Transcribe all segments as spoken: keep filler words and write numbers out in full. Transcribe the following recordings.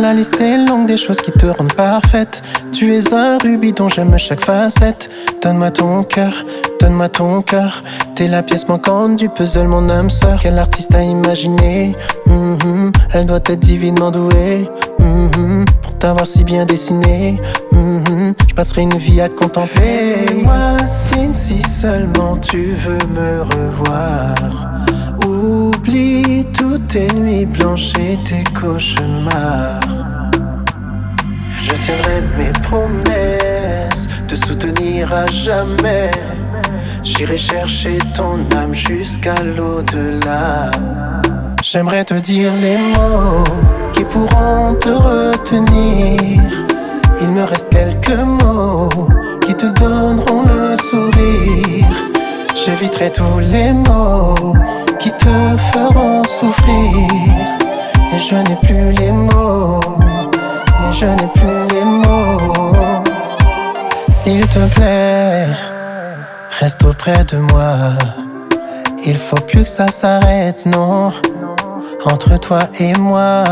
La liste est longue des choses qui te rendent parfaite. Tu es un rubis dont j'aime chaque facette. Donne-moi ton cœur, donne-moi ton cœur. T'es la pièce manquante du puzzle, mon âme sœur. Quel artiste a imaginé? mm-hmm. Elle doit être divinement douée mm-hmm. pour t'avoir si bien dessiné. mm-hmm. Je passerai une vie à contempler. Fais-moi signe si seulement tu veux me revoir. Oublie toutes tes nuits blanches et tes cauchemars. Je tiendrai mes promesses, te soutenir à jamais. J'irai chercher ton âme jusqu'à l'au-delà. J'aimerais te dire les mots qui pourront te retenir. Il me reste quelques mots qui te donneront le sourire. J'éviterai tous les mots qui te feront souffrir. Et je n'ai plus les mots, mais je n'ai plus les mots. S'il te plaît, reste auprès de moi. Il faut plus que ça s'arrête, non. Entre toi et moi,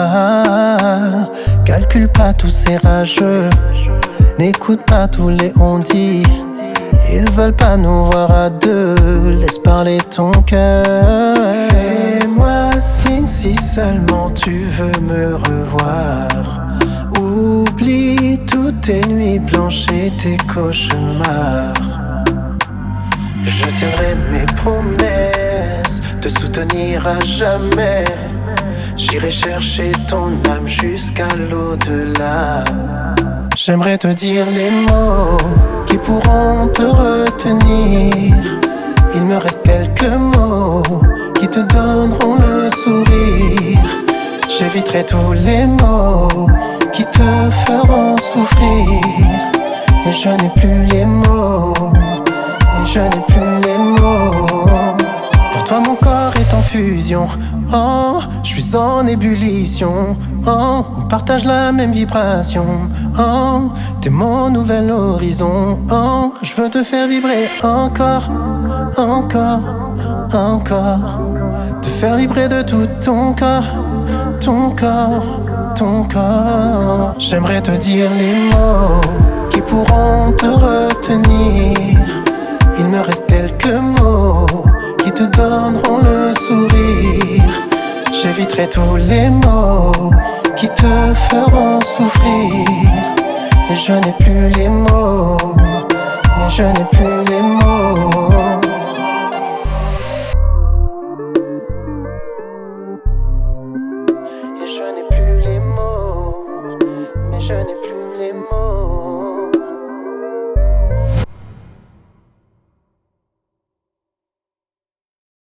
calcule pas tous ces rageux. N'écoute pas tous les on-dit. Ils veulent pas nous voir à deux. Laisse parler ton cœur. Fais-moi signe si seulement tu veux me revoir. Oublie toutes tes nuits blanches et tes cauchemars. Je tiendrai mes promesses, te soutenir à jamais. J'irai chercher ton âme jusqu'à l'au-delà. J'aimerais te dire les mots qui pourront te retenir. Il me reste quelques mots qui te donneront le sourire. J'éviterai tous les mots qui te feront souffrir. Et je n'ai plus les mots, mais je n'ai plus les mots. Pour toi mon corps est en fusion. Oh, je suis en ébullition. Oh, on partage la même vibration. Oh, t'es mon nouvel horizon. Oh, je veux te faire vibrer encore, encore, encore. Te faire vibrer de tout ton corps, ton corps, ton corps. J'aimerais te dire les mots qui pourront te retenir. Il me reste quelques mots qui te donneront le sourire. J'éviterai tous les mots qui te feront souffrir. Et je n'ai plus les mots, mais je n'ai plus les mots. Et je n'ai plus les mots, mais je n'ai plus